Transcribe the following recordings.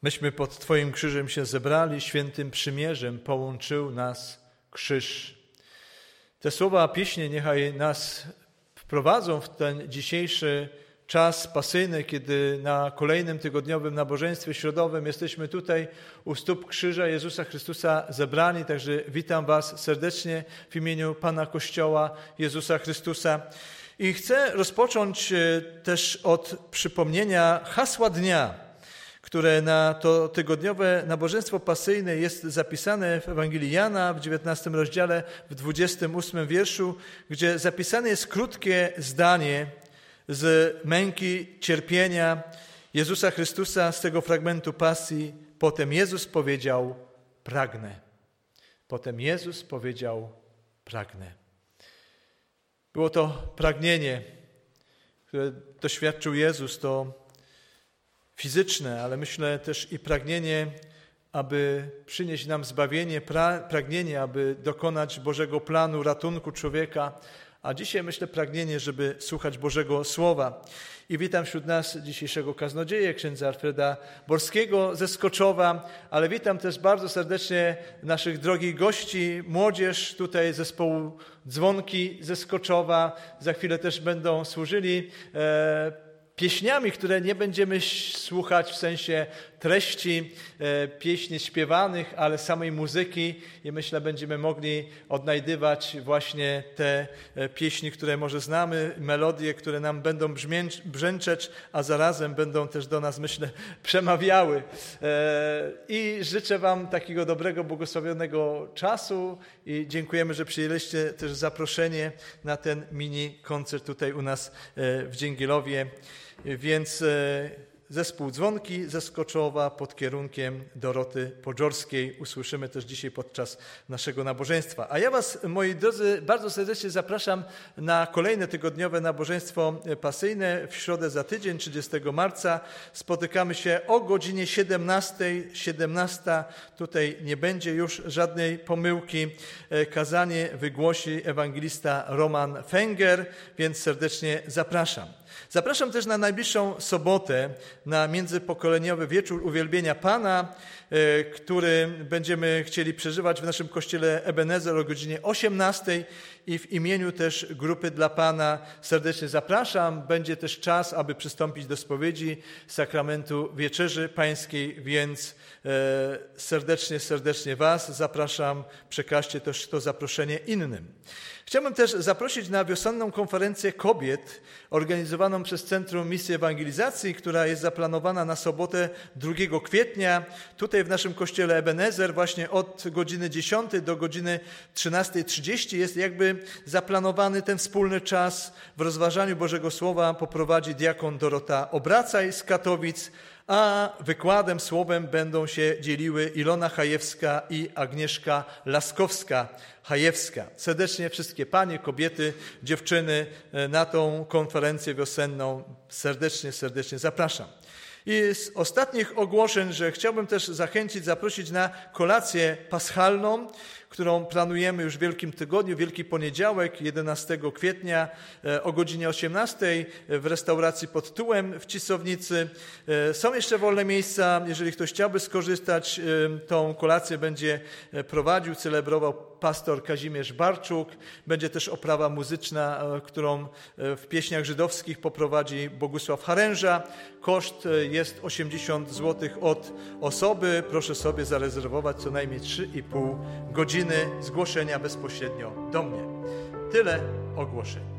Myśmy pod Twoim krzyżem się zebrali, świętym przymierzem połączył nas krzyż. Te słowa pieśni niechaj nas wprowadzą w ten dzisiejszy czas pasyjny, kiedy na kolejnym tygodniowym nabożeństwie środowym jesteśmy tutaj u stóp krzyża Jezusa Chrystusa zebrani. Także witam Was serdecznie w imieniu Pana Kościoła Jezusa Chrystusa. I chcę rozpocząć też od przypomnienia hasła dnia, które na to tygodniowe nabożeństwo pasyjne jest zapisane w Ewangelii Jana w 19 rozdziale, w 28 wierszu, gdzie zapisane jest krótkie zdanie z męki, cierpienia Jezusa Chrystusa, z tego fragmentu pasji. Potem Jezus powiedział: pragnę. Potem Jezus powiedział: pragnę. Było to pragnienie, które doświadczył Jezus, to fizyczne, ale myślę też i pragnienie, aby przynieść nam zbawienie, pragnienie, aby dokonać Bożego planu ratunku człowieka, a dzisiaj myślę pragnienie, żeby słuchać Bożego Słowa. I witam wśród nas dzisiejszego kaznodzieję, księdza Alfreda Borskiego ze Skoczowa, ale witam też bardzo serdecznie naszych drogich gości, młodzież tutaj zespołu Dzwonki ze Skoczowa. Za chwilę też będą służyli pieśniami, które nie będziemy słuchać w sensie treści pieśni śpiewanych, ale samej muzyki i myślę, będziemy mogli odnajdywać właśnie te pieśni, które może znamy, melodie, które nam będą brzęczeć, a zarazem będą też do nas, myślę, przemawiały. I życzę Wam takiego dobrego, błogosławionego czasu i dziękujemy, że przyjęliście też zaproszenie na ten mini koncert tutaj u nas w Dzięgielowie. Więc zespół Dzwonki ze Skoczowa pod kierunkiem Doroty Podżorskiej usłyszymy też dzisiaj podczas naszego nabożeństwa. A ja Was, moi drodzy, bardzo serdecznie zapraszam na kolejne tygodniowe nabożeństwo pasyjne w środę za tydzień, 30 marca. Spotykamy się o godzinie 17. 17. Tutaj nie będzie już żadnej pomyłki. Kazanie wygłosi ewangelista Roman Fęger, więc serdecznie zapraszam. Zapraszam też na najbliższą sobotę na międzypokoleniowy wieczór uwielbienia Pana, który będziemy chcieli przeżywać w naszym kościele Ebenezer o godzinie 18 i w imieniu też Grupy dla Pana serdecznie zapraszam. Będzie też czas, aby przystąpić do spowiedzi sakramentu Wieczerzy Pańskiej, więc serdecznie Was zapraszam. Przekażcie też to zaproszenie innym. Chciałbym też zaprosić na wiosenną konferencję kobiet organizowaną przez Centrum Misji Ewangelizacji, która jest zaplanowana na sobotę 2 kwietnia. Tutaj w naszym kościele Ebenezer właśnie od godziny 10 do godziny 13:30 jest jakby zaplanowany ten wspólny czas. W rozważaniu Bożego Słowa poprowadzi diakon Dorota Obracaj z Katowic, a wykładem słowem będą się dzieliły Ilona Hajewska i Agnieszka Laskowska-Hajewska. Serdecznie wszystkie panie, kobiety, dziewczyny na tą konferencję wiosenną serdecznie zapraszam. I z ostatnich ogłoszeń, że chciałbym też zaprosić na kolację paschalną, którą planujemy już w Wielkim Tygodniu, Wielki Poniedziałek, 11 kwietnia o godzinie 18 w restauracji Pod Tułem w Cisownicy. Są jeszcze wolne miejsca, jeżeli ktoś chciałby skorzystać, tą kolację będzie prowadził, celebrował pastor Kazimierz Barczuk. Będzie też oprawa muzyczna, którą w pieśniach żydowskich poprowadzi Bogusław Haręża. Koszt jest 80 zł od osoby. Proszę sobie zarezerwować co najmniej 3,5 godziny zgłoszenia bezpośrednio do mnie. Tyle ogłoszeń.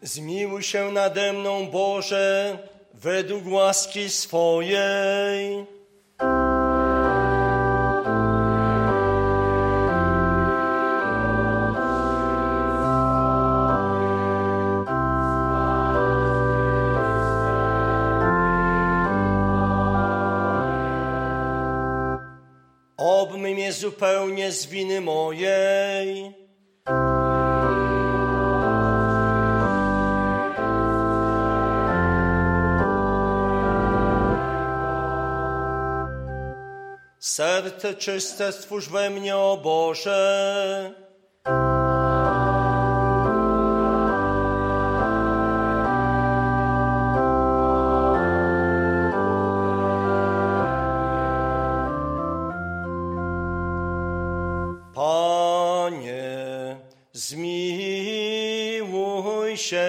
Zmiłuj się nade mną, Boże, według łaski swojej. Obmyj mnie zupełnie z winy mojej. Serce czyste stwórz we mnie, o Boże. Panie, zmiłuj się.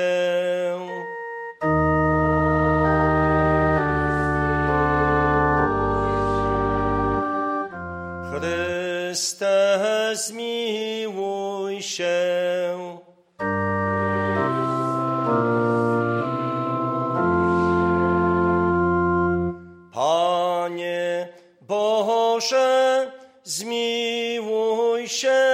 Chryste, zmiłuj się. Panie Boże, zmiłuj się.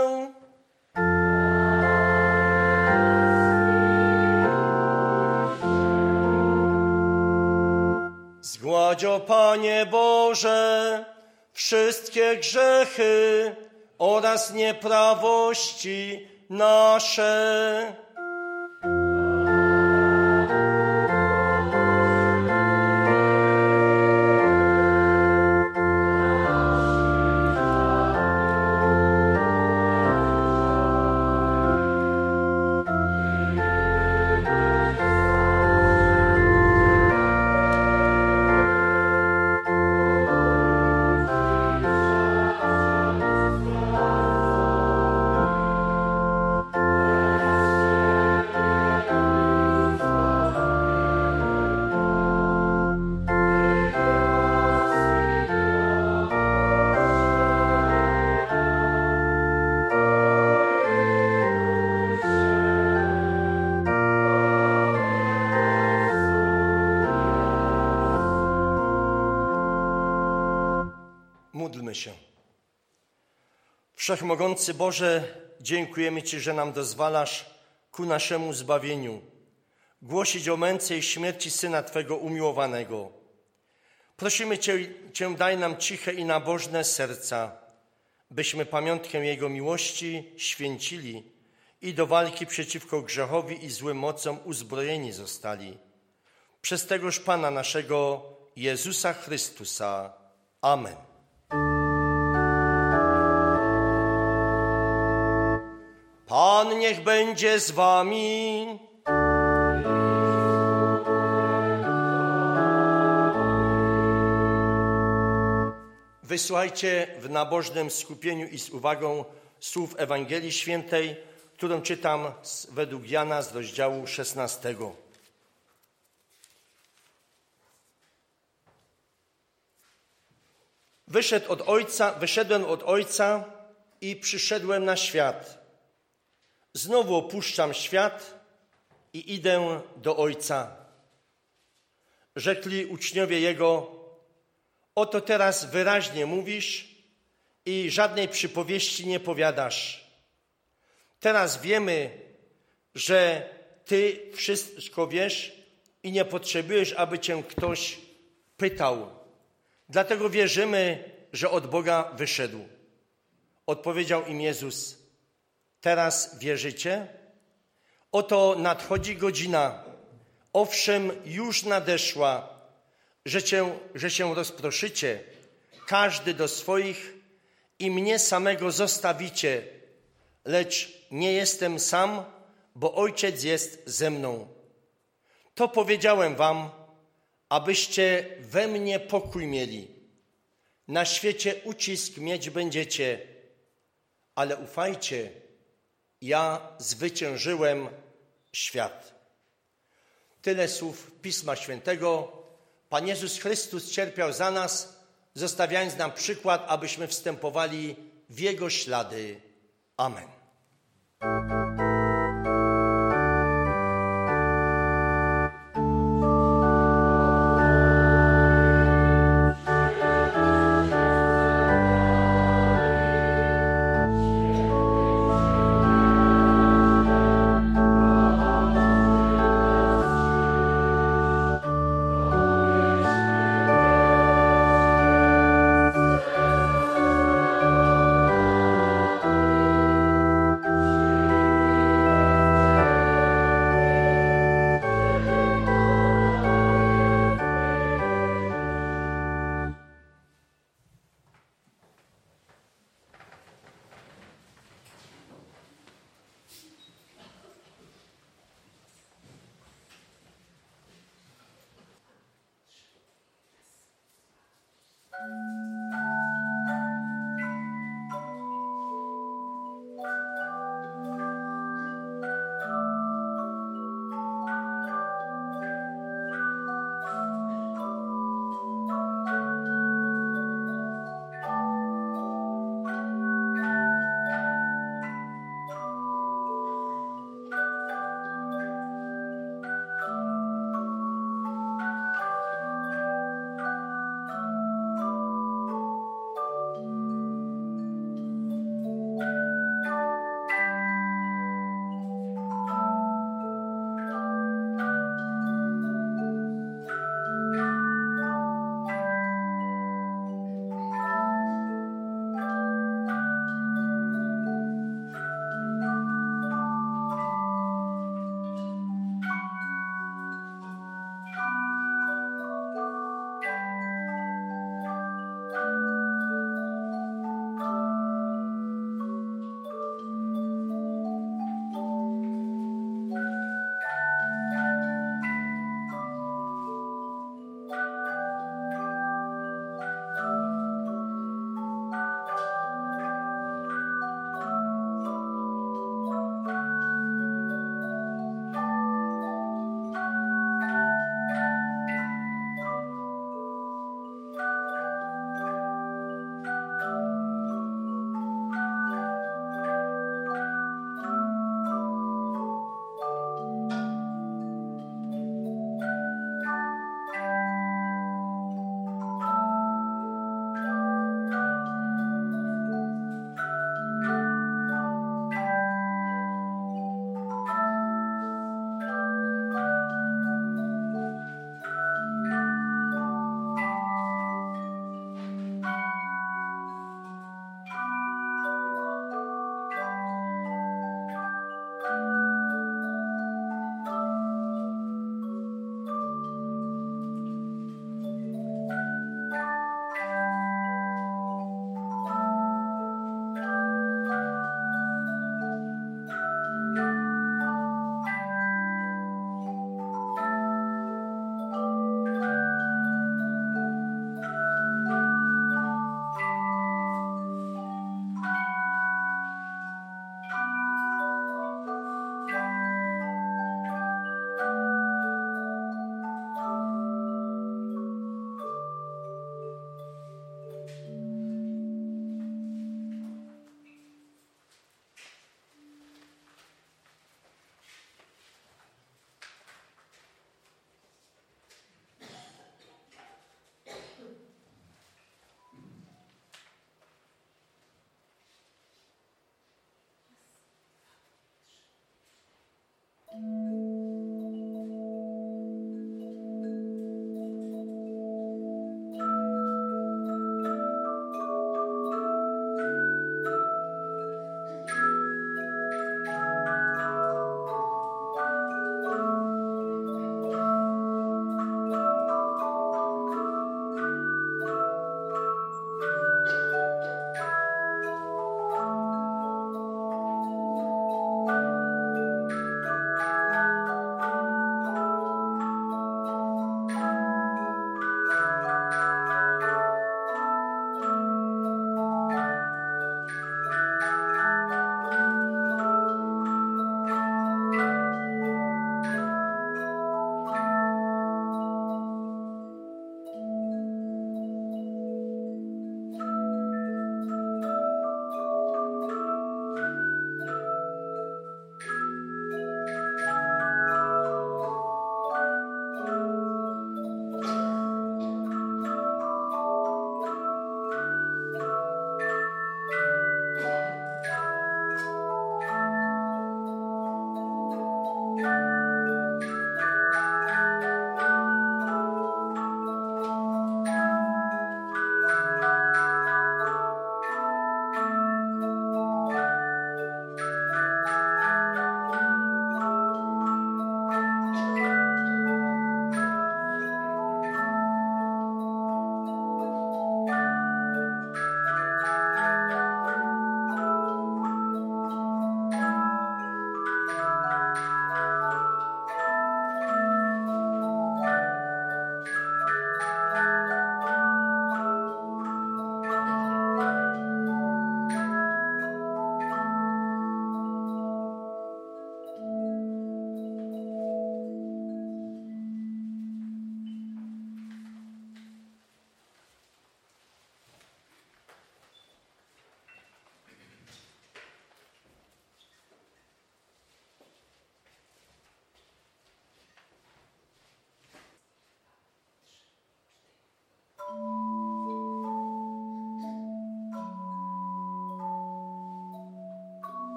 Zgładź, o Panie Boże, wszystkie grzechy oraz nieprawości nasze. Módlmy się. Wszechmogący Boże, dziękujemy Ci, że nam dozwalasz ku naszemu zbawieniu głosić o męce i śmierci Syna Twego umiłowanego. Prosimy Cię, daj nam ciche i nabożne serca, byśmy pamiątkę Jego miłości święcili i do walki przeciwko grzechowi i złym mocom uzbrojeni zostali. Przez tegoż Pana naszego Jezusa Chrystusa. Amen. Pan niech będzie z wami. Wysłuchajcie w nabożnym skupieniu i z uwagą słów Ewangelii Świętej, którą czytam według Jana z rozdziału 16. Wyszedłem od Ojca i przyszedłem na świat. Znowu opuszczam świat i idę do Ojca. Rzekli uczniowie Jego: oto teraz wyraźnie mówisz i żadnej przypowieści nie powiadasz. Teraz wiemy, że Ty wszystko wiesz i nie potrzebujesz, aby Cię ktoś pytał. Dlatego wierzymy, że od Boga wyszedł. Odpowiedział im Jezus: teraz wierzycie? Oto nadchodzi godzina, owszem już nadeszła, że się rozproszycie, każdy do swoich i mnie samego zostawicie, lecz nie jestem sam, bo Ojciec jest ze mną. To powiedziałem wam, abyście we mnie pokój mieli. Na świecie ucisk mieć będziecie, ale ufajcie, ja zwyciężyłem świat. Tyle słów Pisma Świętego. Pan Jezus Chrystus cierpiał za nas, zostawiając nam przykład, abyśmy wstępowali w Jego ślady. Amen.